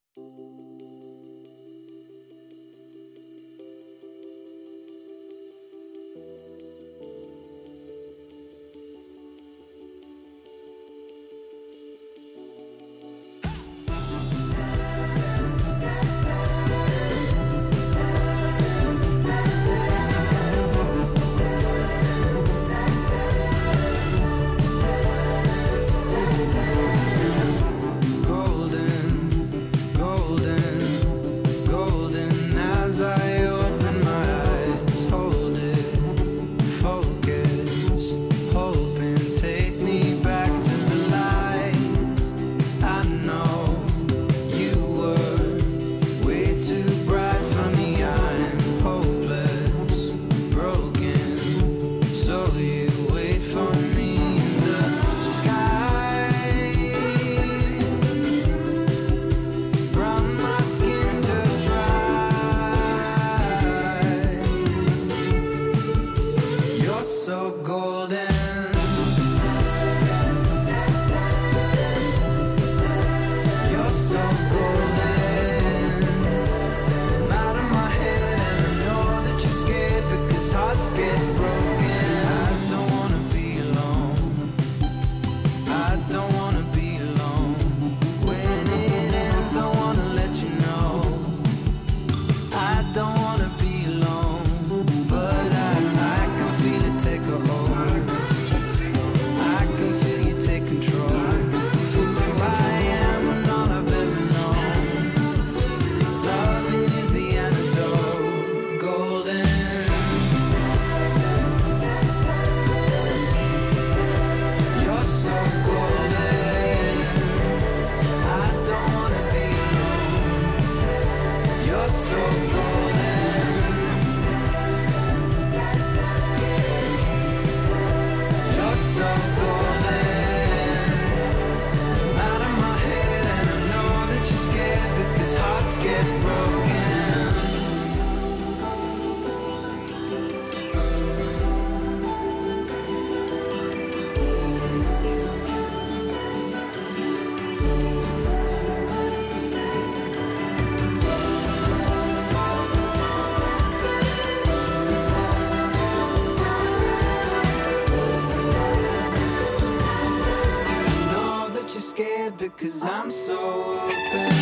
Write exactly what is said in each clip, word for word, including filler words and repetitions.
Because I'm so open.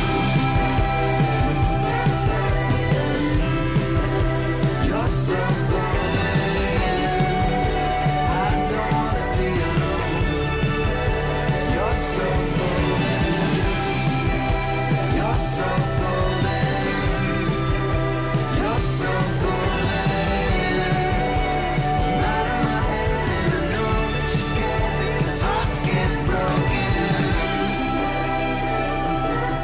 You're so golden. I don't wanna be alone. You're so golden. You're so golden. You're so golden. I'm out of my head and I know that you're scared because hearts get broken.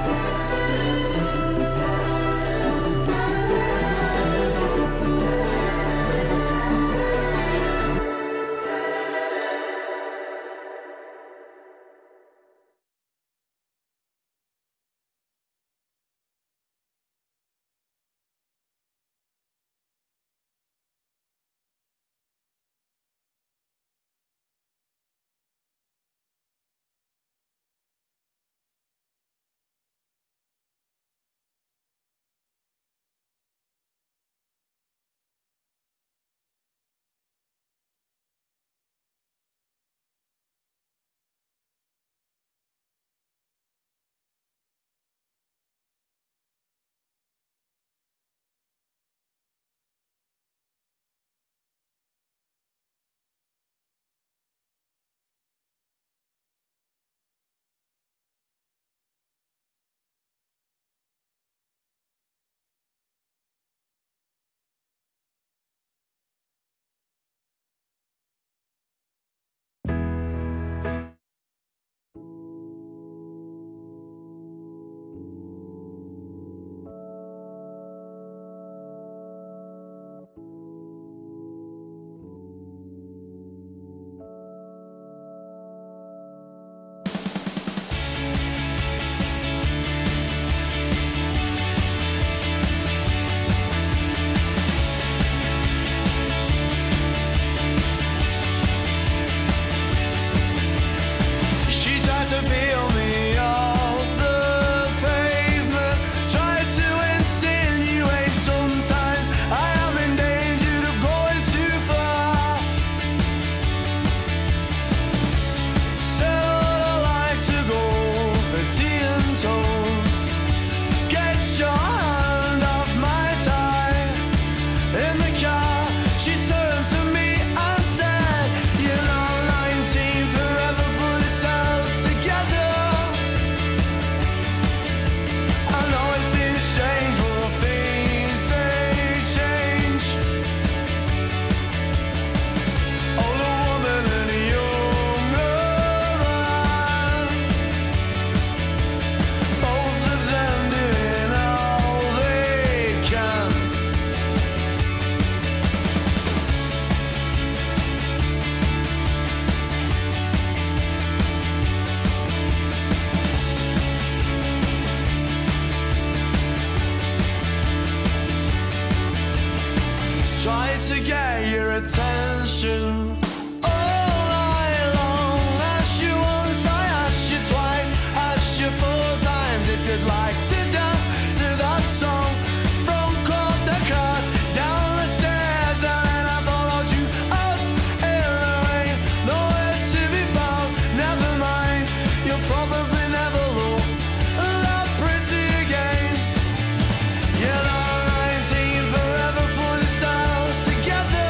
to get your attention. All night long, asked you once, I asked you twice, asked you four times if you'd like to dance to that song. From court to court, down the stairs, and then I followed you out in the rain. Nowhere to be found, never mind, you'll probably never look that pretty again. You're not nineteen, forever put yourselves together.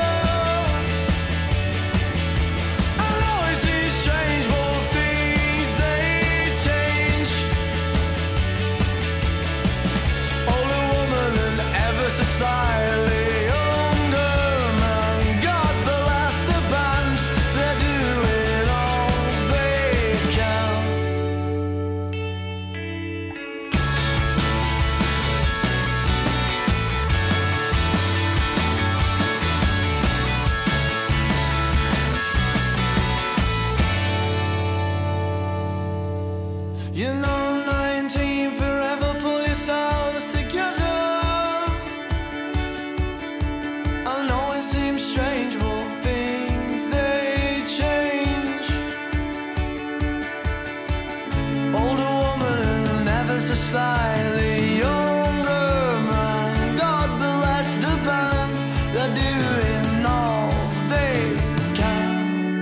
I know it seems strange, but things they change. Older woman and ever so slightly younger man. God bless the band, they're doing all they can. You're not nineteen, forever pull yourselves together. I know it seems strange, but things they change. Older woman, ever so slightly younger man. God bless the band, they're doing all they can.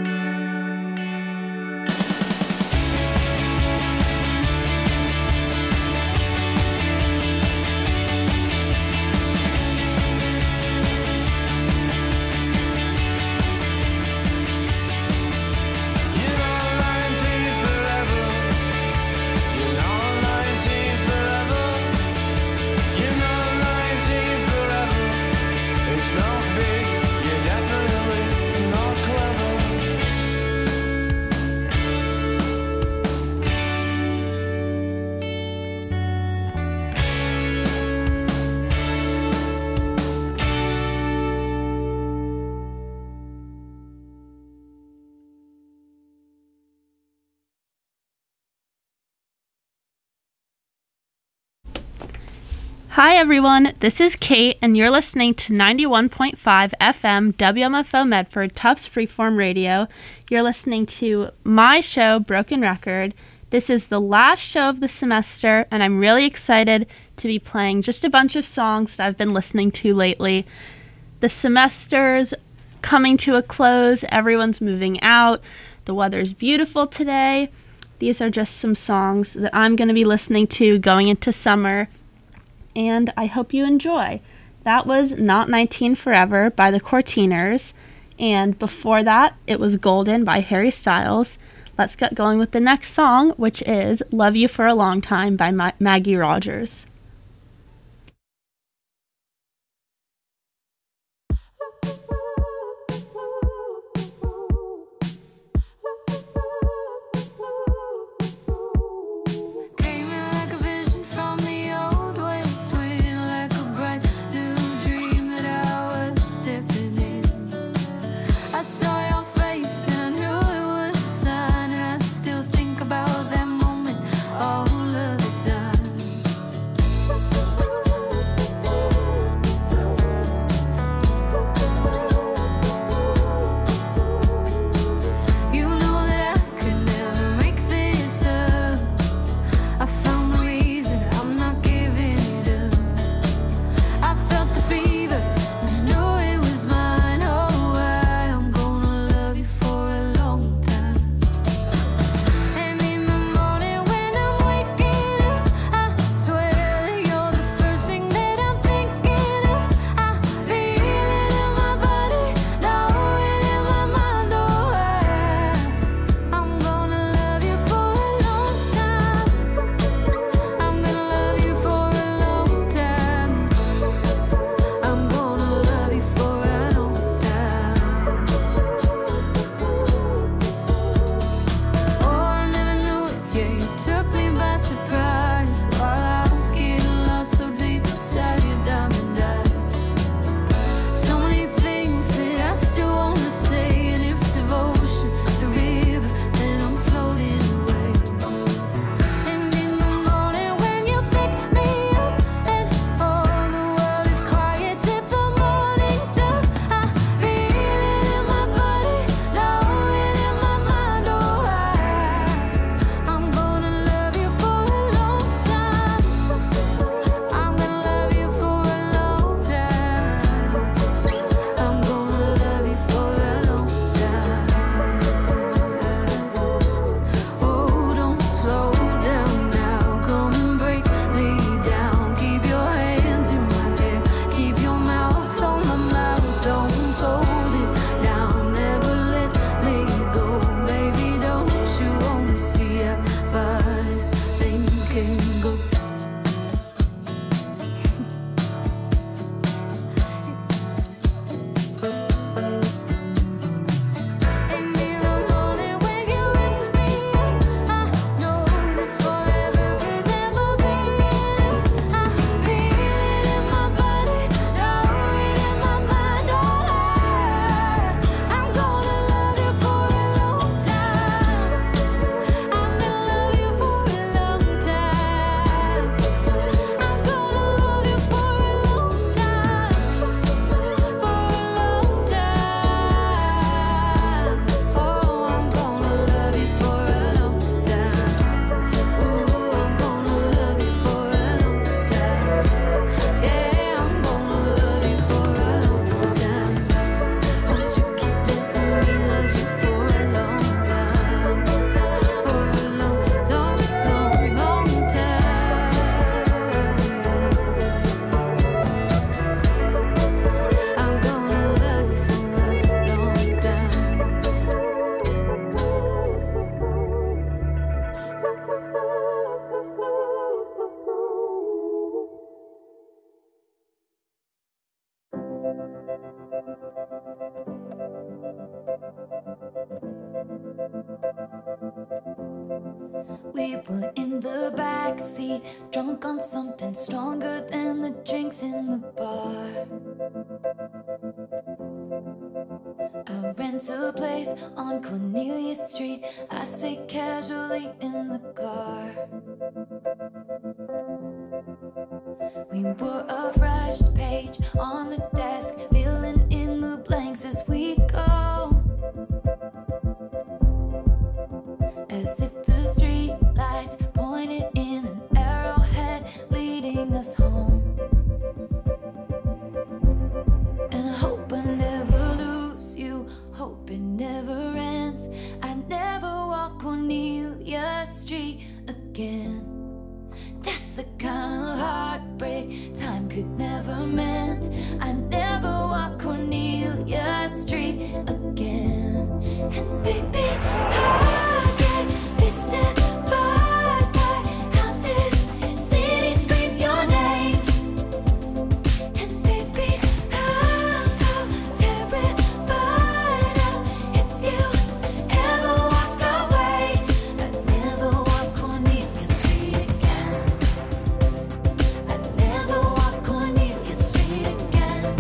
You're not nineteen forever. You're not nineteen forever. You're not nineteen forever. It's not big. You're definitely not clever. Hi everyone, this is Kate and you're listening to ninety-one point five F M W M F O Medford Tufts Freeform Radio. You're listening to my show, Broken Record. This is the last show of the semester and I'm really excited to be playing just a bunch of songs that I've been listening to lately. The semester's coming to a close, everyone's moving out, the weather's beautiful today. These are just some songs that I'm going to be listening to going into summer. And I hope you enjoy. That was Not nineteen Forever by the Courteeners, and before that, it was Golden by Harry Styles. Let's get going with the next song, which is Love You for a Long Time by Ma- Maggie Rogers. Came in like a vision from the old west wind, like a bright new dream that I was stepping in. I saw your face and I knew it was a sign, and I still think about that moment all of the time. We were in the backseat, drunk on something stronger than the drinks in the bar. I rent a place on Cornelia Street. I sit casually in the car. We were a fresh page on the desk, filling in the blanks as we go. As if the street lights pointed in an arrowhead leading us home. And I hope I never lose you, hope it never ends. I never walk Cornelia Street again. That's the kind of heartbreak time could never mend. I never walk Cornelia Street again. And baby, I get mystified by how this city screams your name. And baby, I'm so terrified of if you ever walk away. I'd never walk Cornelia Street again. I'd never walk Cornelia Street again.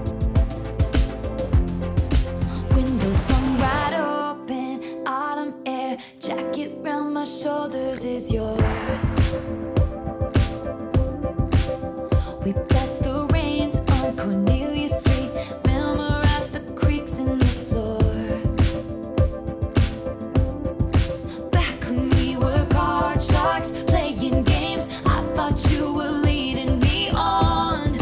Windows flung wide open, autumn air, jacket round my shoulders is yours. We bless the rains on Cornelia Street, memorize the creaks in the floor. Back when we were card sharks, playing games, I thought you were leading me on.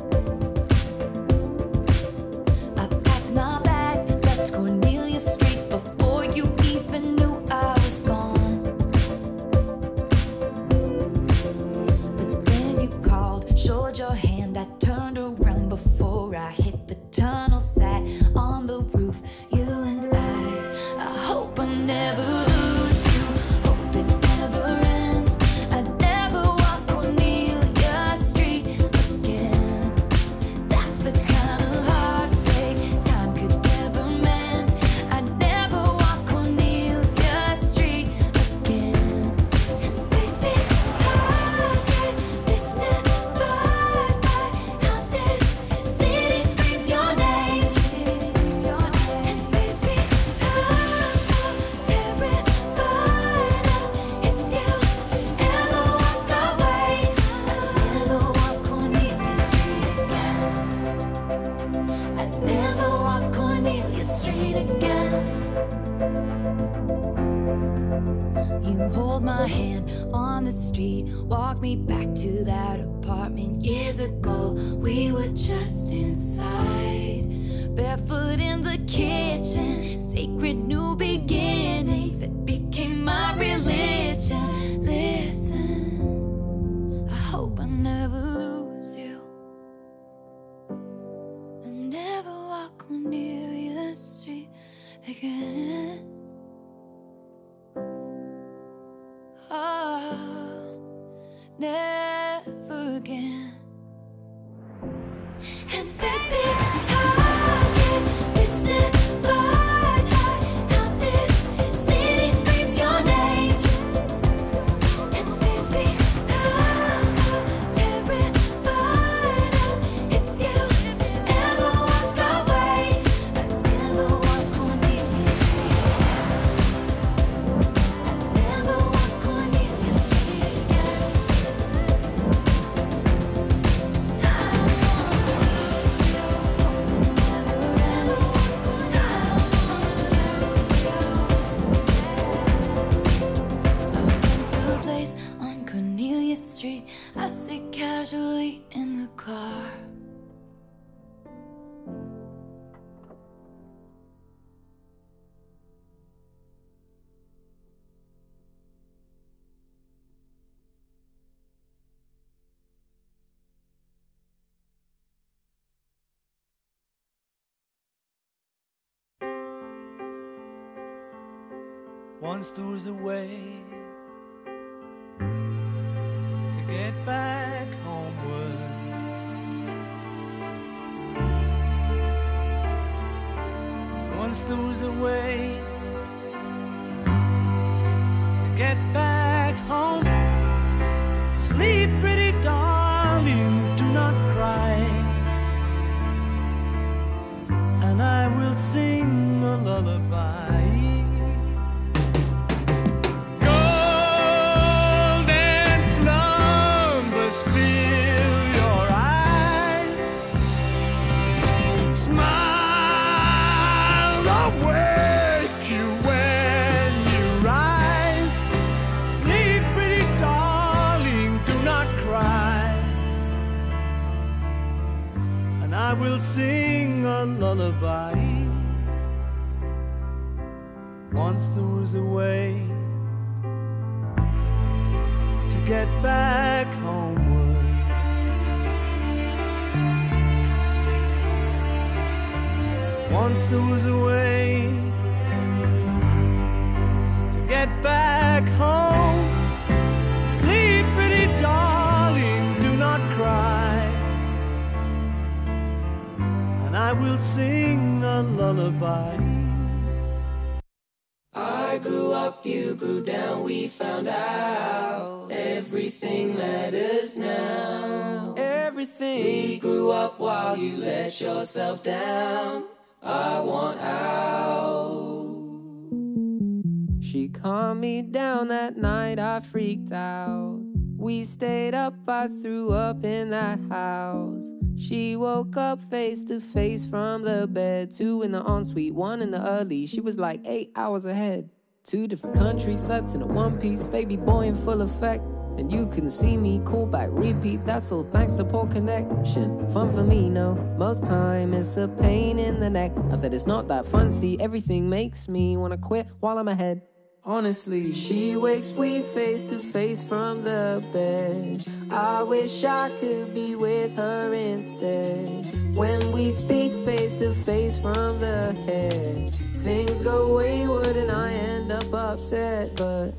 I packed my bags, left Cornelia Street before you even knew I was gone. But then you called, showed your hand, I turned around before I hit the tunnel, sat on the roof, you and I. I hope I never lose you, hope it never ends. I never walk Cornelia Street again. That's the kind of heartbreak time could never mend. I never walk Cornelia Street again. And baby, I get mystified by how this city screams your name. And baby, I'm so terrified of if you ever walk away. I'd never walk Cornelia Street again. I'd never walk Cornelia Street again. You hold my hand on the street, walk me back to that apartment years ago. We were just inside, barefoot in the kitchen, sacred new beginnings that became my religion. Listen, I hope I never lose you. I never walk Cornelia Street again. Oh, never again. And baby, I get mystified by how this city screams your name. And baby, I'm so terrified of if you ever walk away. I'd never walk Cornelia Street. I'd never walk Cornelia Street again. I went to a place on Cornelia Street. I sit casually in the car. Once there was a way to get back homeward. Once there was a way to get back back home. Sleep, pretty darling, do not cry, and I will sing a lullaby. Golden slumbers fill your eyes, smiles awake you when you rise. Sleep, pretty darling, do not cry, and I will sing a lullaby. Once there was a way to get back homeward. Once there was a way to get back home. Sleep, pretty darling, do not cry, and I will sing a lullaby. I grew up, you grew down, we found out everything matters now. Everything. We grew up while you let yourself down. I want out. She calmed me down that night, I freaked out. We stayed up, I threw up in that house. She woke up face to face from the bed. Two in the ensuite, one in the early. She was like eight hours ahead. Two different countries, slept in a one piece. Baby boy in full effect. And you couldn't see me, call back, repeat. That's all thanks to poor connection. Fun for me, no. Most time it's a pain in the neck. I said it's not that fun, see. Everything makes me wanna quit while I'm ahead. Honestly, she wakes we face to face from the bed. I wish I could be with her instead. When we speak face to face from the head, things go wayward and I end up upset, but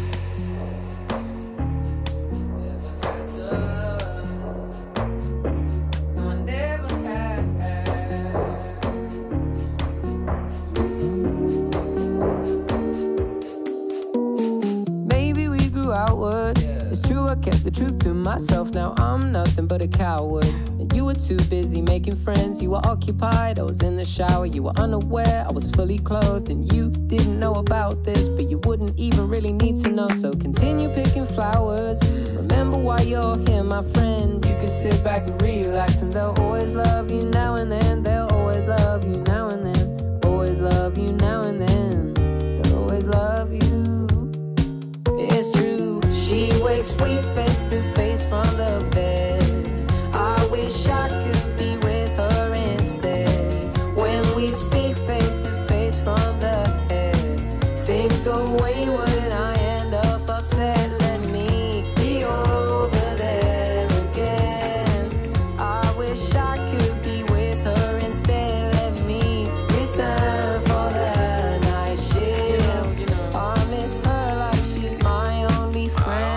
outward. It's true, I kept the truth to myself. Now I'm nothing but a coward. And you were too busy making friends. You were occupied, I was in the shower. You were unaware, I was fully clothed. And you didn't know about this, but you wouldn't even really need to know. So continue picking flowers. Remember why you're here, my friend. You can sit back and relax, and they'll always love you now and then. They'll always love you now and then. Always love you now and then. They'll always love you. It's true. She wakes we face to face from the bed. I wish I could be with her instead. When we speak face to face from the head, things go wayward and I end up upset. Let me be over there again. I wish I could be with her instead. Let me return for the night shift. I miss her like she's my only friend.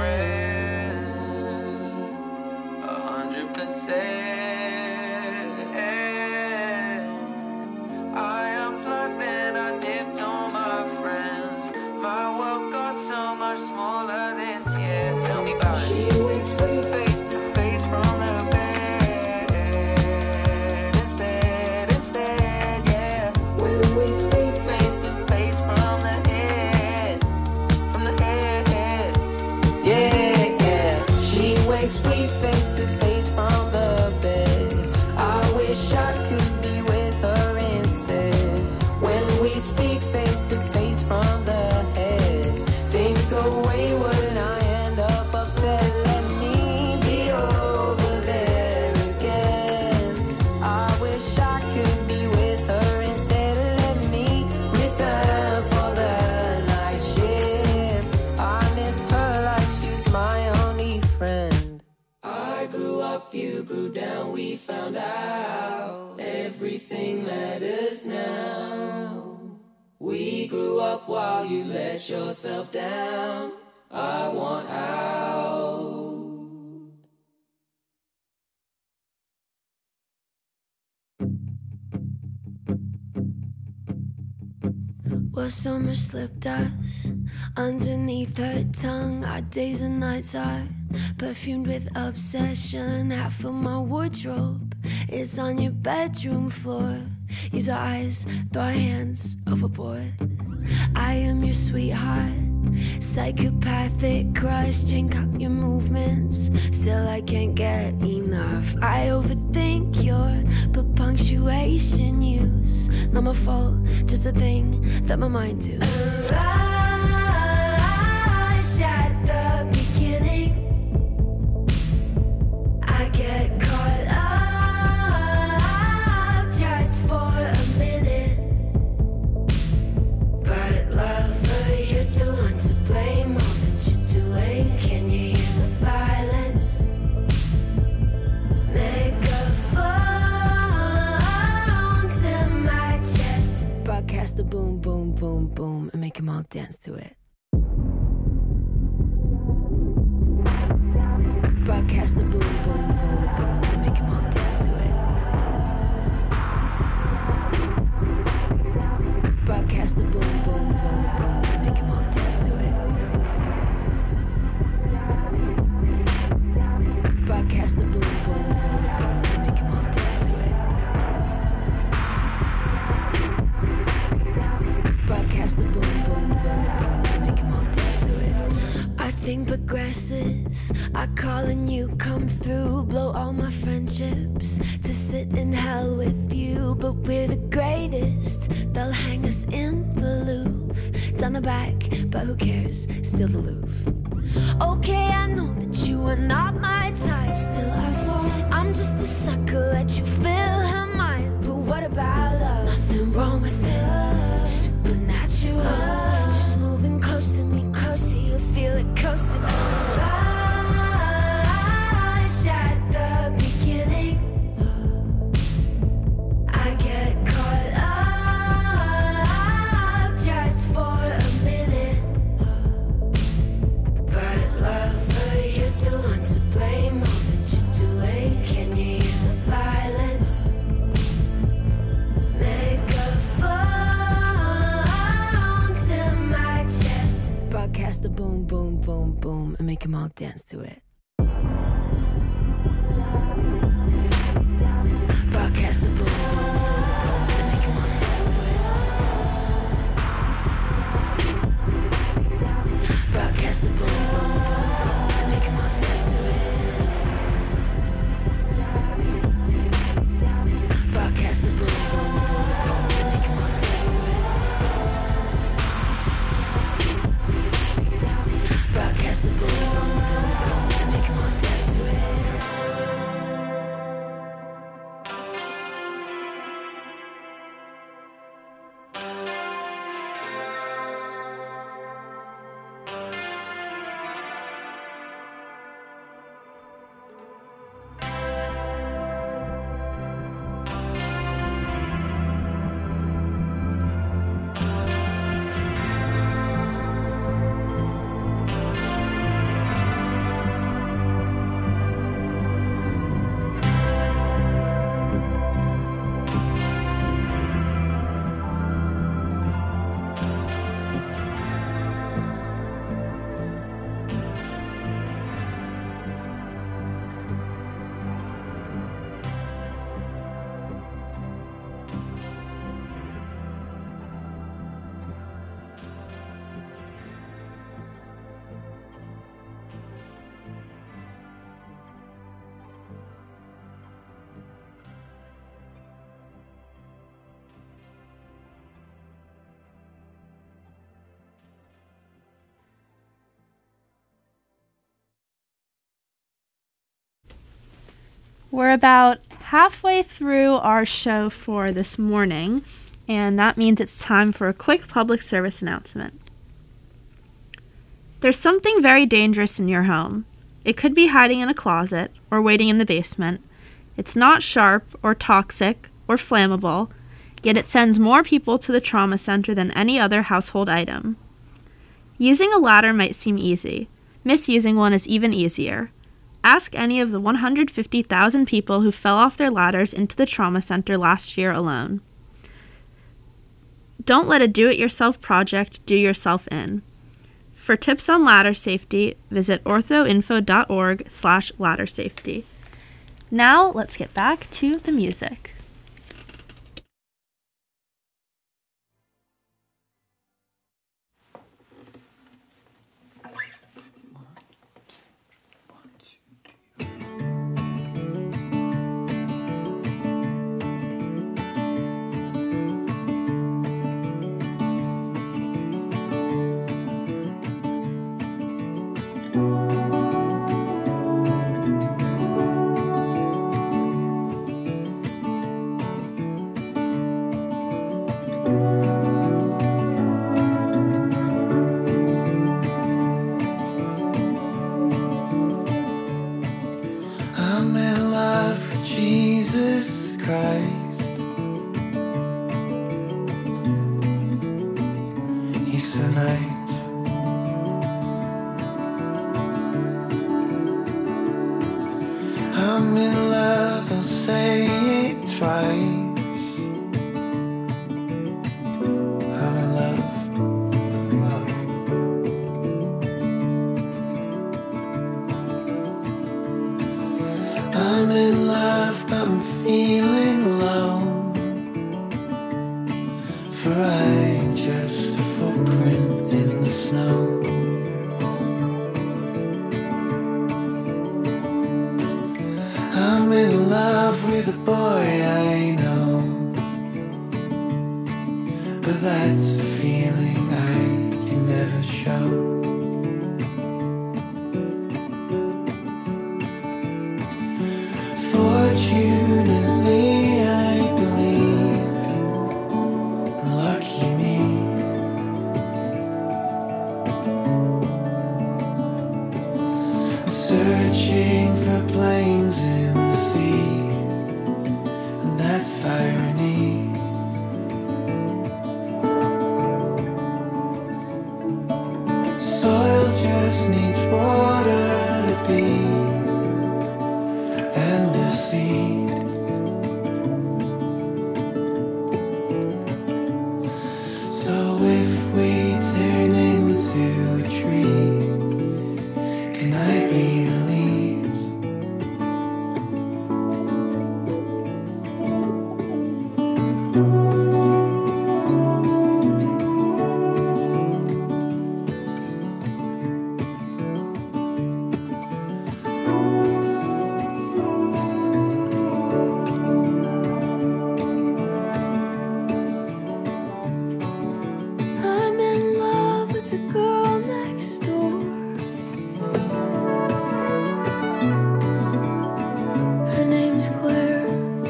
While you let yourself down, I want out. Well, summer slipped us underneath her tongue. Our days and nights are perfumed with obsession. Half of my wardrobe is on your bedroom floor. Use our eyes, throw our hands overboard. I am your sweetheart, psychopathic crush. Drink up your movements, still I can't get enough. I overthink your but punctuation use. Not my fault, just a thing that my mind do. A rush at the beginning, I get caught up just for a minute. But lover, you're the one to blame. All that you're doing, can you hear the violence? Megaphones in my chest, broadcast the boom, boom, boom, boom, and make them all dance to it. Broadcast the boom, boom, boom, boom, and make them all dance to it. Broadcast the boom, boom, boom, boom, and make them all dance to it. Broadcast the boom, boom, boom, boom, and make them all dance to it. Broadcast the boom, boom, boom, boom, and make them all dance to it. Our thing progresses, I call and you come through. Blow all my friendships to sit in hell with you. But we're the greatest, they'll hang us in the Louvre. Down the back, but who cares, still the Louvre. Okay, I know that you are not my type. Still I fall, I'm just a sucker, let you fill her mind. But what about love? Nothing wrong with it, supernatural. Just moving close to me, closer, you feel it coasting. Rush at the beginning, I get caught up just for a minute. But lover, you're the one to blame. All that you're doing, can you hear the violence? Megaphones in my chest, broadcast the boom, boom, boom, boom, and make them all dance to it. Broadcast the boom, boom, boom, boom, and make them all dance to it. Broadcast the boom, boom, boom, boom, and make them all dance to it. Broadcast the boom, boom, boom, boom, and make them all dance to it. Broadcast the boom, boom, boom, boom, and make them all dance to it. We're about halfway through our show for this morning, and that means it's time for a quick public service announcement. There's something very dangerous in your home. It could be hiding in a closet or waiting in the basement. It's not sharp or toxic or flammable, yet it sends more people to the trauma center than any other household item. Using a ladder might seem easy. Misusing one is even easier. Ask any of the one hundred fifty thousand people who fell off their ladders into the trauma center last year alone. Don't let a do-it-yourself project do yourself in. For tips on ladder safety, visit orthoinfo.org slash ladder safety. Now, let's get back to the music. I'm in love with Jesus Christ. He's so nice. I'm in love, I'll say it twice. I'm in love. I'm in love, but I'm feeling low. For I'm just a footprint in the snow. I'm in love with a boy I know, but that's a feeling I can never show. Fortunately, I believe, and lucky me, I'm searching for planes in the sea, and that's irony. Soil just needs water to be, and the seed. So if we turn into a tree, can I be the leaves? I'm in love with the girl next door. Her name's Claire.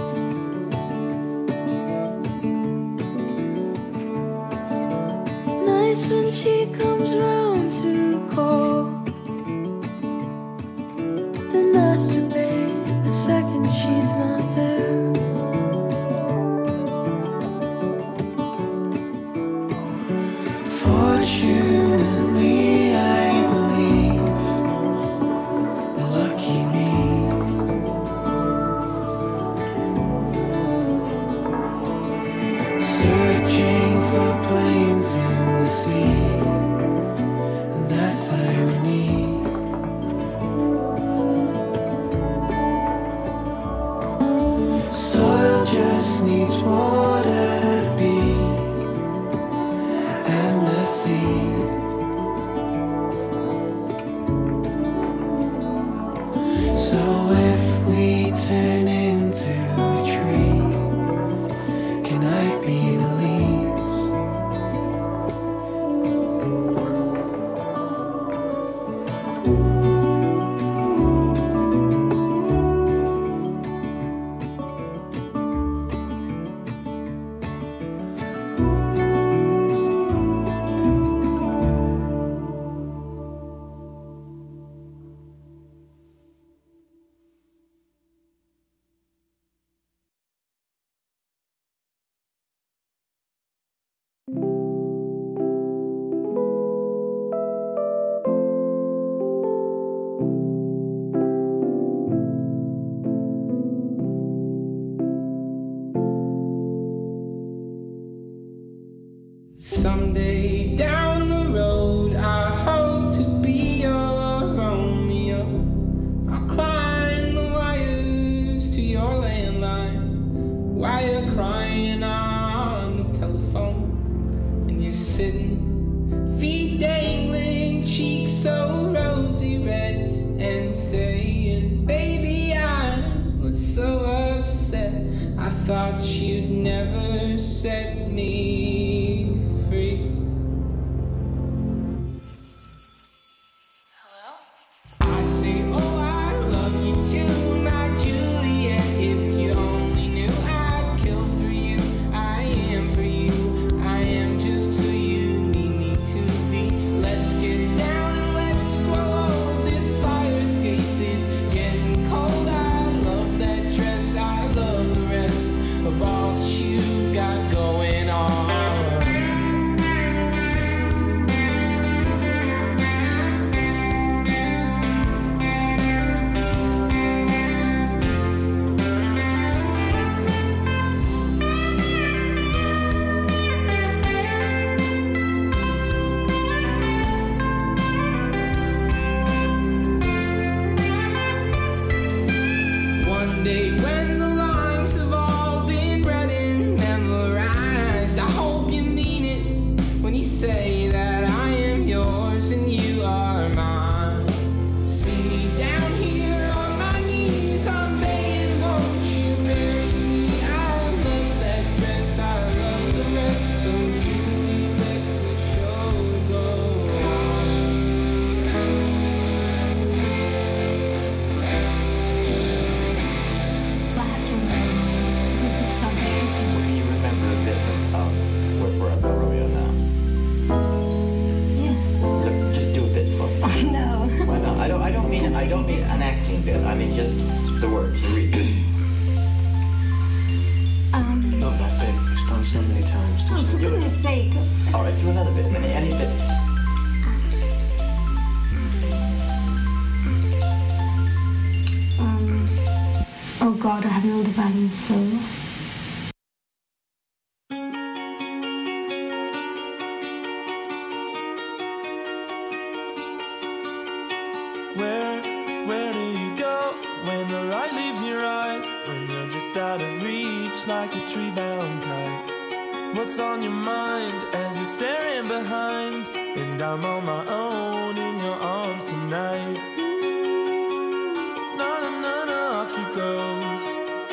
Nice when she comes round to call, then masturbate the second she's not there. Fortunately, I believe, lucky me, searching for planes in the sea, and that's irony. Soil just needs water to be, and the seed. So if we turn into a tree, can I be the leaves? Someday down the road, I hope to be your Romeo. I'll climb the wires to your landline while you're crying on the telephone, and you're sitting, feet dangling, cheeks so rosy red, and saying, baby, I was so upset. I thought you'd never set me free. I'd say, oh, I love you too, my Juliet. If you only knew I'd kill for you. I am for you. I am just who you need me to be. Let's get down and let's grow old. This fire escape is getting cold. I love that dress. I love the rest of all that you've got going on. One day when the lines have all been read and memorized, I hope you mean it when you say that I am yours and you are mine. See me down here on my knees, I'm begging, won't you marry me? I love that dress, I love the rest, so Julie, let the show go Can you remember a bit of um, where we're at Romeo now? Yes. Look, just do a bit for me. Oh no. Why not? I don't. I don't mean. I don't mean an acting bit. I mean just the words. You read it. Um. Not that bit. It's done so many times. Oh, Just for goodness sake. All right, do another bit. Any, any bit. Um. Oh God, I have an all-dividing soul. Where, where do you go when the light leaves your eyes? When you're just out of reach like a tree-bound kite? What's on your mind as you're staring behind? And I'm on my own in your arms tonight. Ooh, na na na na, off she goes.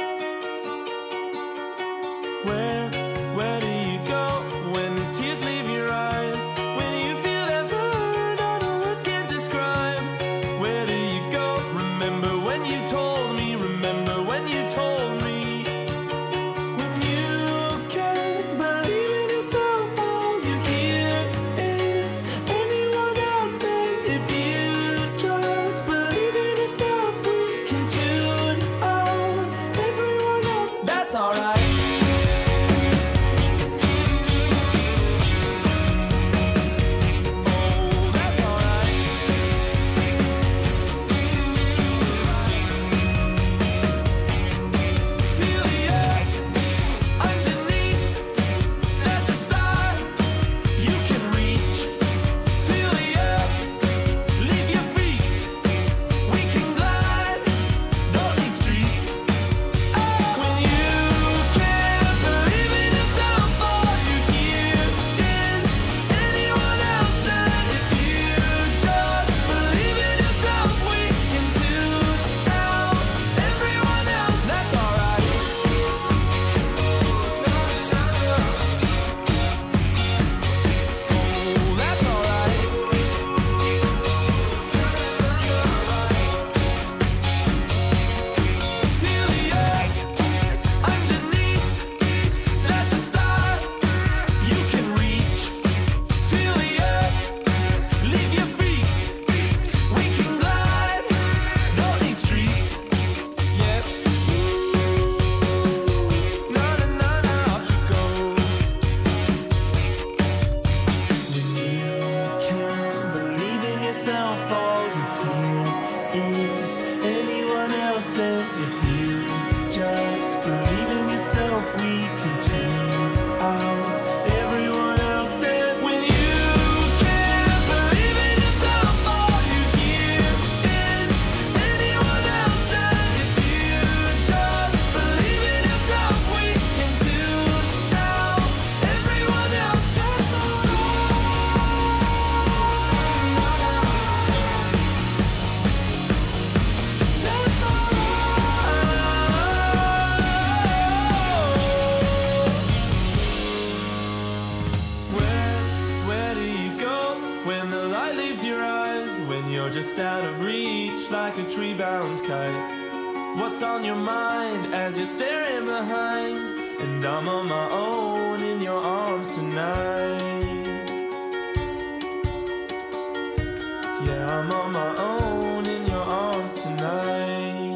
Where, where do you go when the tears leave your eyes? When you feel that burn, all the words can't describe. Where do you go? Remember when you told me, remember when you told me. When you can't believe in yourself, all you hear is anyone else. And if you just believe in yourself, we can tune out everyone else. That's alright. Oh, that's alright. Feel the earth underneath, such a star you can reach. Feel the earth, leave your feet. We can glide, don't need streets. When you can't believe in yourself, all you hear is anyone else. And if you just believe in yourself, we can tune out everyone else. That's alright. Oh, that's alright. Feel the earth underneath, such a star you can reach. Feel the earth, leave your feet. We can glide, don't need streets. Yep. Na na na na, off she goes. When you can't believe in yourself, all you feel is anyone else. And if you just believe in yourself, we can tune out everyone else. And when tonight? What's on your mind as you're staring behind? And I'm on my own in your arms tonight. Yeah, I'm on my own in your arms tonight.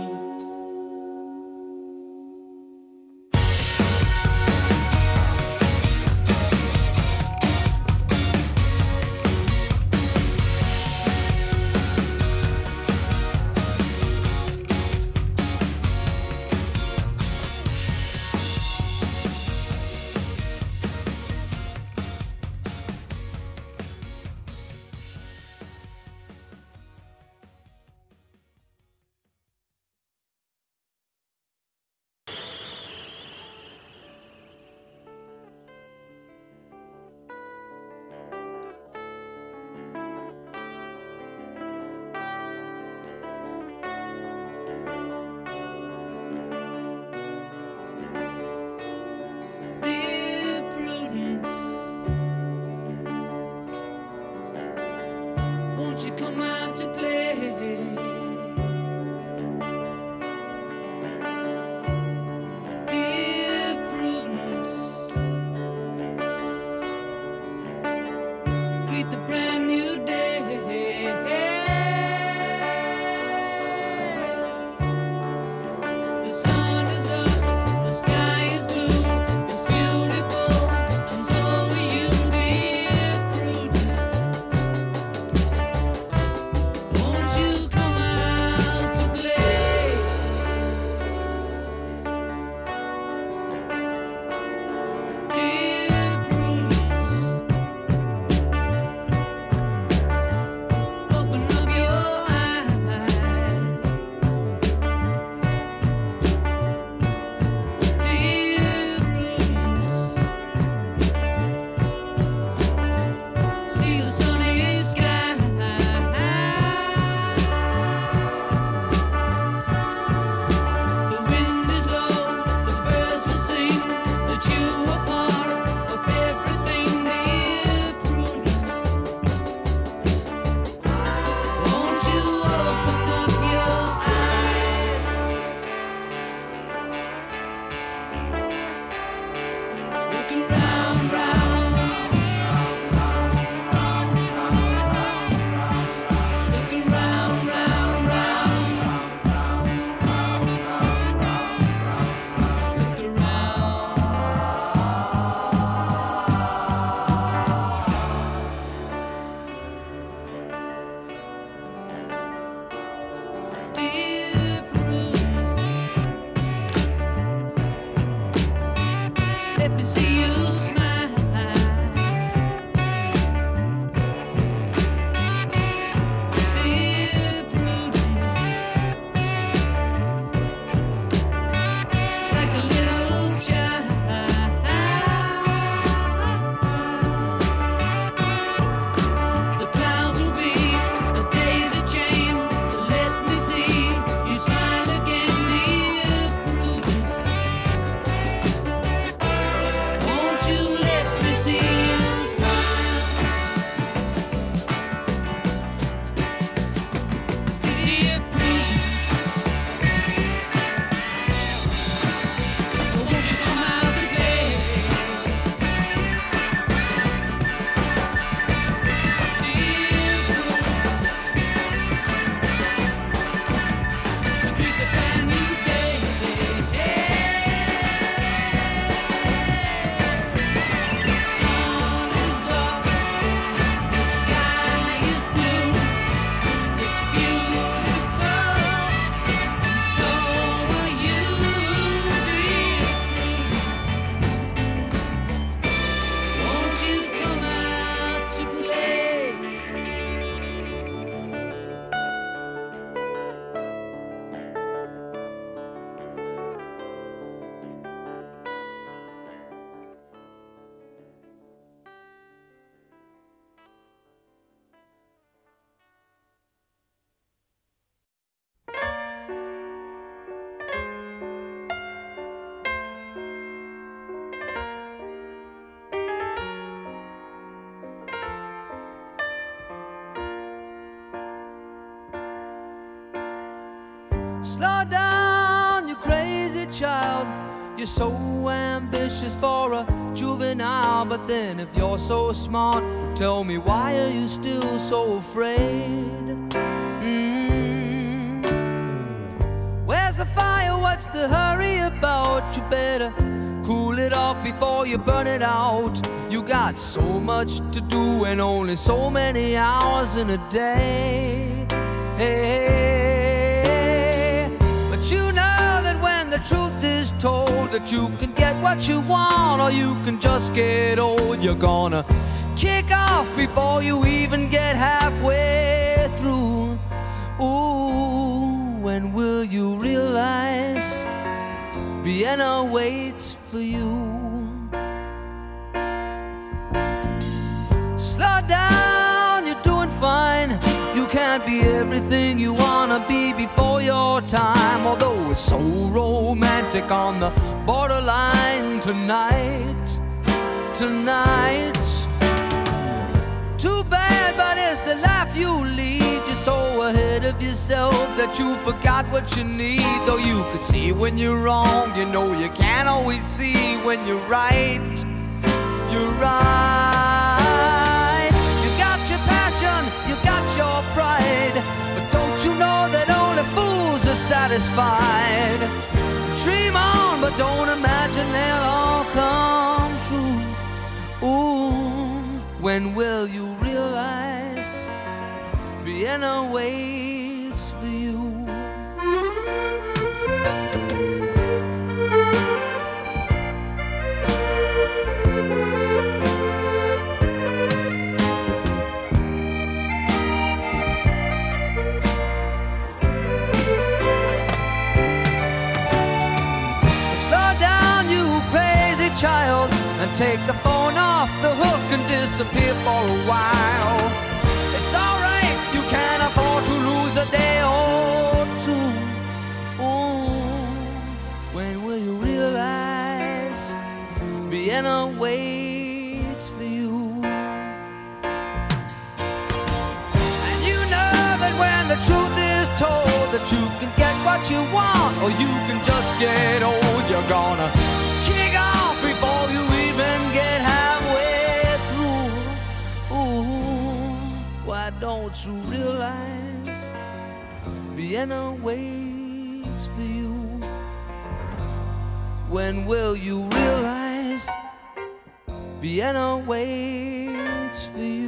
Slow down, you crazy child. You're so ambitious for a juvenile. But then if you're so smart, tell me, why are you still so afraid? Mm. Where's the fire? What's the hurry about? You better cool it off before you burn it out. You got so much to do and only so many hours in a day. Hey, but you know that when the truth is told, that you can get what you want or you can just get old. You're gonna kick off before you even get halfway through. Ooh, when will you realize Vienna waits for you? Slow down, you're doing fine. You can't be everything you wanna be before your time. Although it's so romantic on the borderline tonight, tonight. Too bad, but it's the life you lead. You're so ahead of yourself that you forgot what you need. Though you could see when you're wrong, you know you can't always see when you're right. You're right. You got your passion, you got your pride, but don't you know that only fools are satisfied? Dream on, but don't imagine they'll all come true. Ooh, when will you realize Vienna waits for you? Slow down, you crazy child, and take the phone off the hook and disappear for a while. It's alright, you can't afford to lose a day or two. Ooh, when will you realize Vienna waits for you? And you know that when the truth is told, that you can get what you want or you can just get old. You're gonna kick off before you even get halfway through. Ooh, why don't you realize Vienna waits for you? When will you realize Vienna waits for you?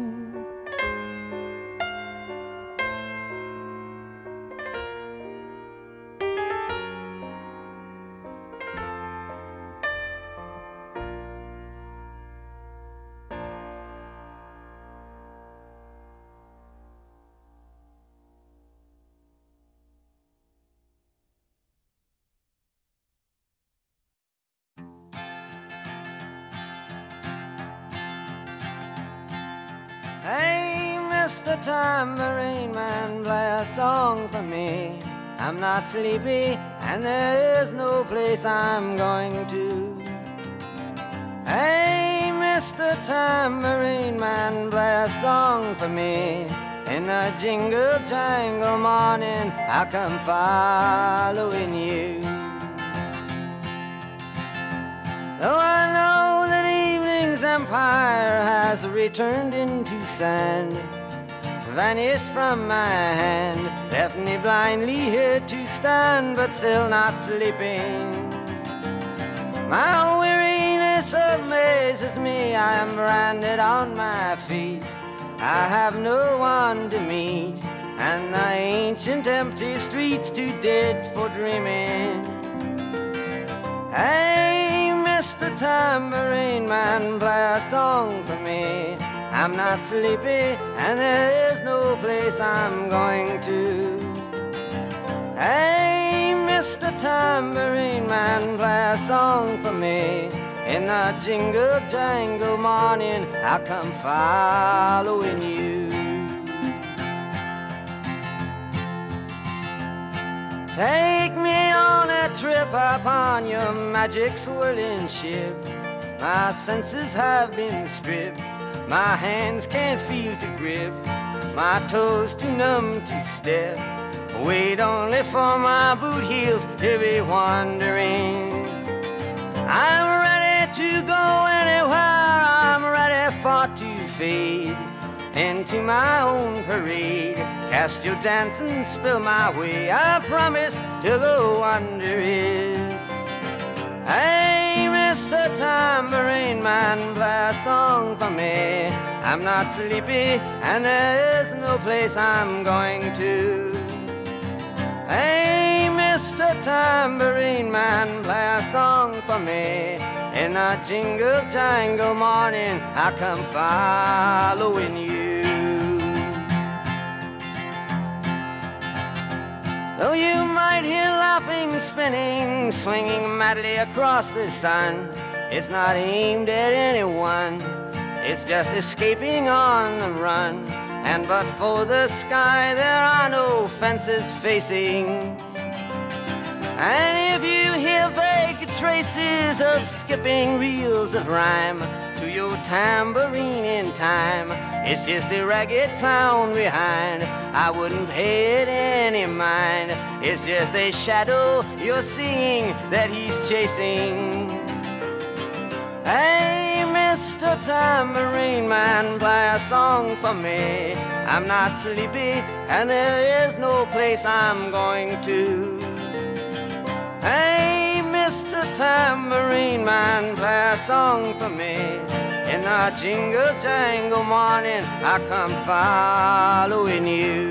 Hey, Mister Tambourine Man, play a song for me. I'm not sleepy, and there is no place I'm going to. Hey, Mister Tambourine Man, play a song for me. In the jingle jangle morning, I'll come following you. Though I know that evening's empire has returned into sand, vanished from my hand, left me blindly here to stand, but still not sleeping. My weariness amazes me, I am branded on my feet. I have no one to meet, and the ancient empty streets too dead for dreaming. Hey, Mister Tambourine Man, play a song for me. I'm not sleepy, and there is no place I'm going to. Hey, Mister Tambourine Man, play a song for me. In the jingle jangle morning, I'll come following you. Take me on a trip upon your magic swirling ship. My senses have been stripped, my hands can't feel to grip, my toes too numb to step. Wait only for my boot heels to be wandering. I'm ready to go anywhere, I'm ready for to fade into my own parade. Cast your dance and spill my way, I promise to go under it. Hey, Mister Tambourine Man, play a song for me. I'm not sleepy and there is no place I'm going to. Hey, Mister Tambourine Man, play a song for me. In a jingle jangle morning, I come following you. Though you might hear laughing, spinning, swinging madly across the sun, it's not aimed at anyone, it's just escaping on the run. And but for the sky, there are no fences facing. And if you hear vague traces of skipping reels of rhyme to your tambourine in time, it's just a ragged clown behind. I wouldn't pay it any mind. It's just a shadow you're seeing that he's chasing. Hey, Mister Tambourine Man, play a song for me. I'm not sleepy and there is no place I'm going to. Hey, Mister Tambourine Man, play a song for me. In a jingle jangle morning, I come following you.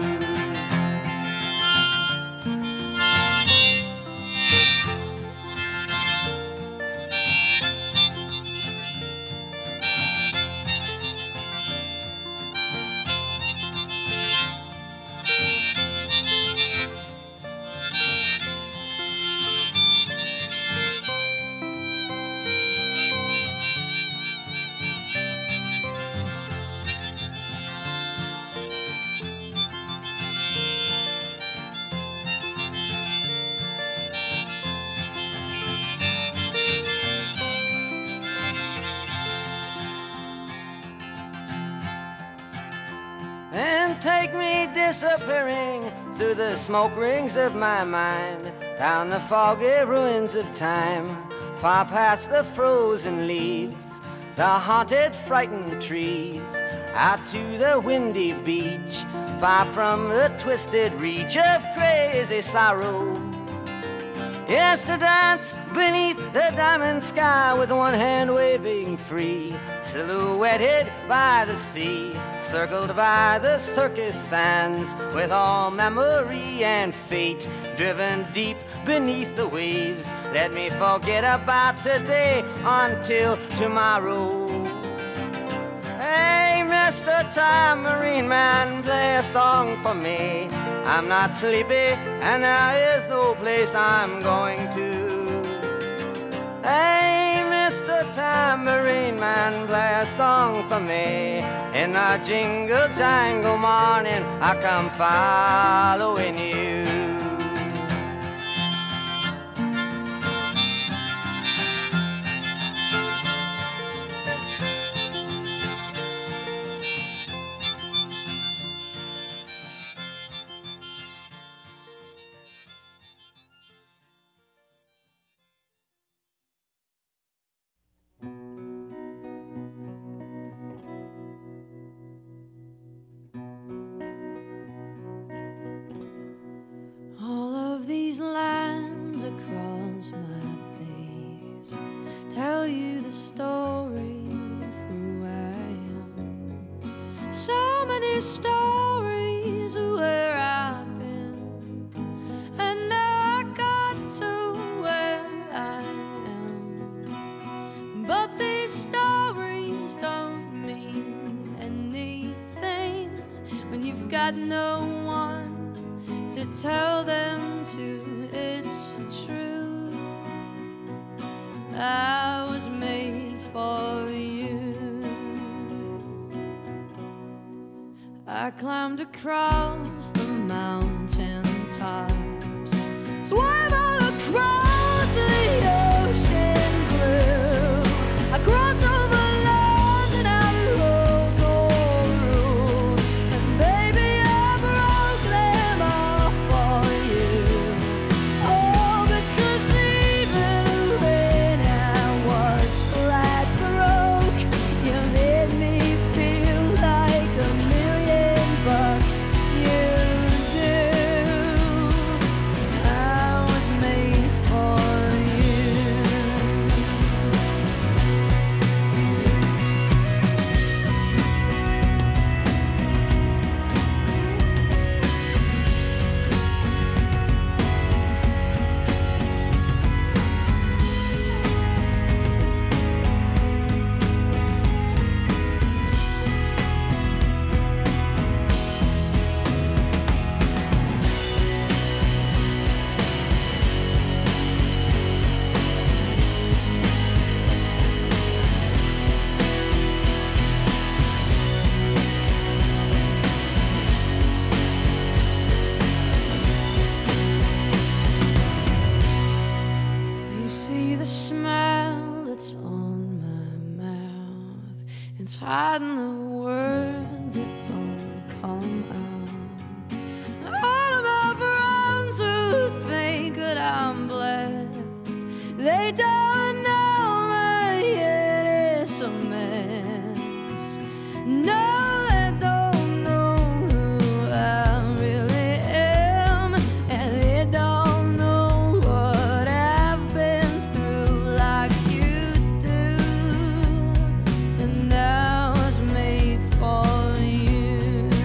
And take me disappearing through the smoke rings of my mind, down the foggy ruins of time, far past the frozen leaves, the haunted, frightened trees, out to the windy beach, far from the twisted reach of crazy sorrow. Yes, to dance beneath the diamond sky with one hand waving free, silhouetted by the sea, circled by the circus sands, with all memory and fate driven deep beneath the waves. Let me forget about today until tomorrow. Hey, Mister Tambourine Man, play a song for me. I'm not sleepy and there is no place I'm going to. Hey, Mister Tambourine Man, play a song for me. In a jingle jangle morning, I come following you. Tell you the story of who I am. So many stories of where I've been, and now I got to where I am. But these stories don't mean anything when you've got no one to tell them to. It's true, I was made for you. I climbed across the mountain tops, swam all across the ocean blue. I crossed over lands and I broke all rules, and baby I broke them all hiding the words that don't come out. And all of my friends who think that I'm blessed, they don't know my head is a mess. No, they don't know who I really am, and they don't know what I've been through like you do. And I was made for you.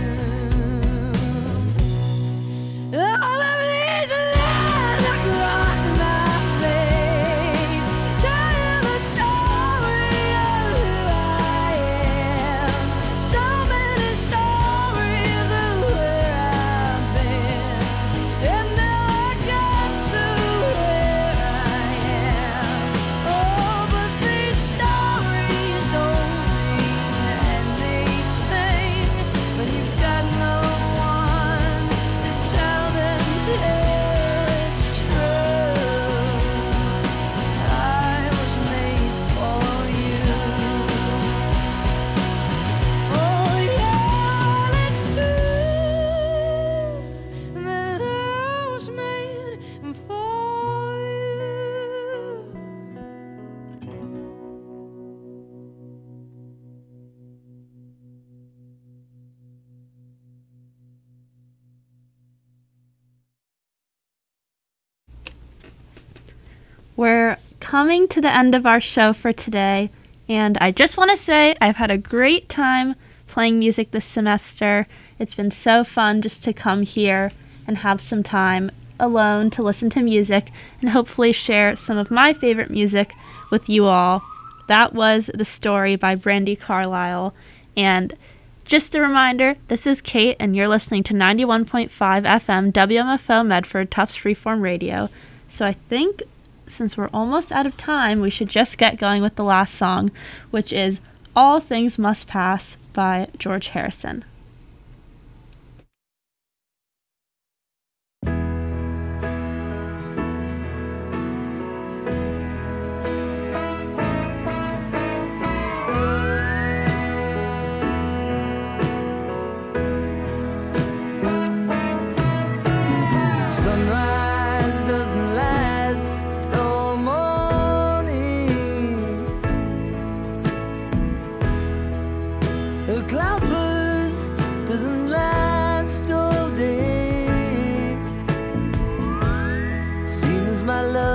All of these lines across my face tell you the story of who I am. So many stories of where I've been, and now I got to where I am. Oh, but these stories don't mean anything when you've got no one to tell them it's true. I was made for you. Oh yeah, it's true that I was made for you. We're coming to the end of our show for today, and I just want to say I've had a great time playing music this semester. It's been so fun just to come here and have some time alone to listen to music and hopefully share some of my favorite music with you all. That was The Story by Brandi Carlile, and just a reminder, this is Kate, and you're listening to ninety-one point five F M W M F O Medford, Tufts Freeform Radio. So I think since we're almost out of time, we should just get going with the last song, which is All Things Must Pass by George Harrison. Sunrise doesn't last all morning. A cloudburst doesn't last all day. Seems my love